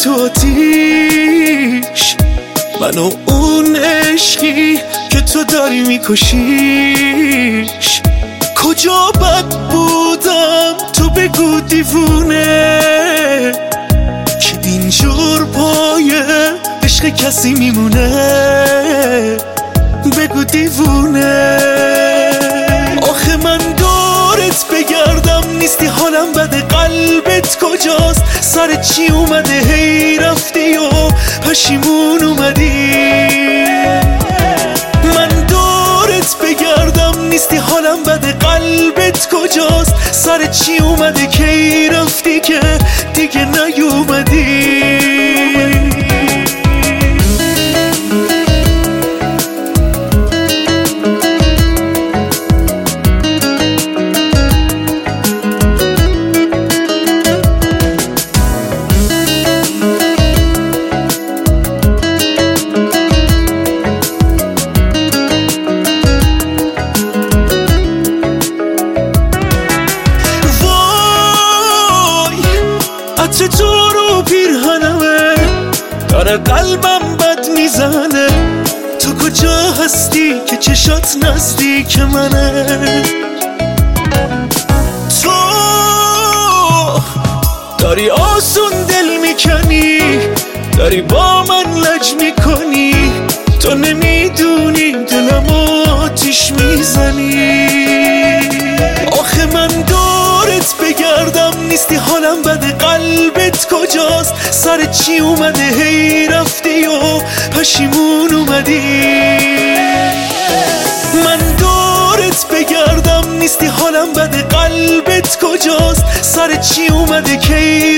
تو آتیش، من و اون عشقی که تو داری میکشیش. کجا بد بودم تو بگو دیوونه، که اینجور پای عشق کسی میمونه. بگو دیوونه. آخه من دورت بگردم نیستی، حالم بده، قلبت کجاست؟ سر چی اومده هی رفتی و پشیمون اومدی؟ من دورت بگردم نیستی، حالم بده، قلبت کجاست؟ سر چی اومده کی رفتی که دیگه نیومدی؟ عطر تو رو پیرهنمه، داره قلبم بد میزنه. تو کجا هستی که چشات نزدیک منه؟ تو داری آسون دل میکنی، داری با من لج میکنی. تو نمیدونی دلم آتیش میزنی. آخه من دورت بگردم نیستی، حالم بده، قلبت کجاست؟ سر چی اومده هی رفتی و پشیمون اومدی؟ من دورت بگردم نیستی، حالم بده، قلبت کجاست؟ سر چی اومده کی